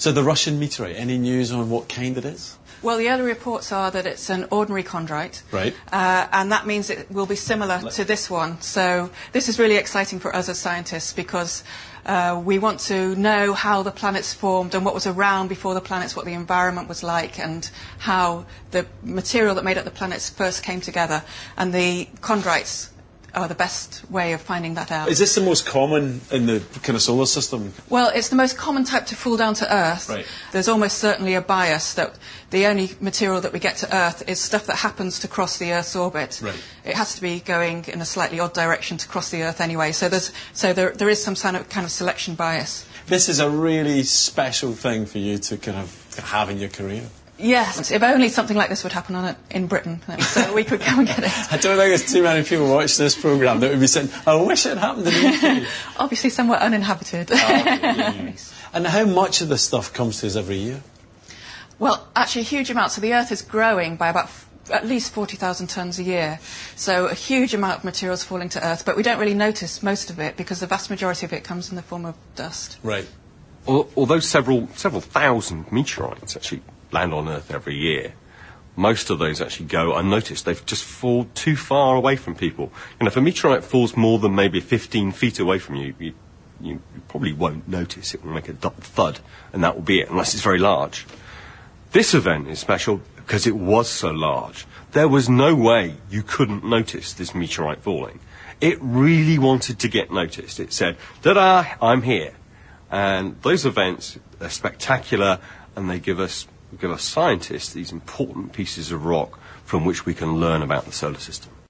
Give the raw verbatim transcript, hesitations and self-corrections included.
So the Russian meteorite, any news on what kind it is? Well, the early reports are that it's an ordinary chondrite, right. uh, and that means it will be similar to this one. So this is really exciting for us as scientists because uh, we want to know how the planets formed and what was around before the planets, what the environment was like, and how the material that made up the planets first came together. And the chondrites are the best way of finding that out. Is this the most common in the kind of solar system? Well, it's the most common type to fall down to Earth. Right. There's almost certainly a bias that the only material that we get to Earth is stuff that happens to cross the Earth's orbit. Right. It has to be going in a slightly odd direction to cross the Earth anyway. So there's so there there is some kind of kind of selection bias. This is a really special thing for you to kind of have in your career. Yes, if only something like this would happen on it in Britain, so we could go and get it. I don't think there's too many people watching this programme that would be saying, I wish it had happened in the U K. Obviously somewhere uninhabited. Oh, yeah. And how much of this stuff comes to us every year? Well, actually a huge amount. So the Earth is growing by about f at least forty thousand tonnes a year. So a huge amount of material is falling to Earth, but we don't really notice most of it because the vast majority of it comes in the form of dust. Right. Although several, several thousand meteorites actually land on Earth every year, most of those actually go unnoticed. They've just fall too far away from people. And if a meteorite falls more than maybe fifteen feet away from you, you, you probably won't notice. It will make a thud, and that will be it, unless it's very large. This event is special because it was so large. There was no way you couldn't notice this meteorite falling. It really wanted to get noticed. It said, ta-da, I'm here. And those events are spectacular, and they give us give us scientists these important pieces of rock from which we can learn about the solar system.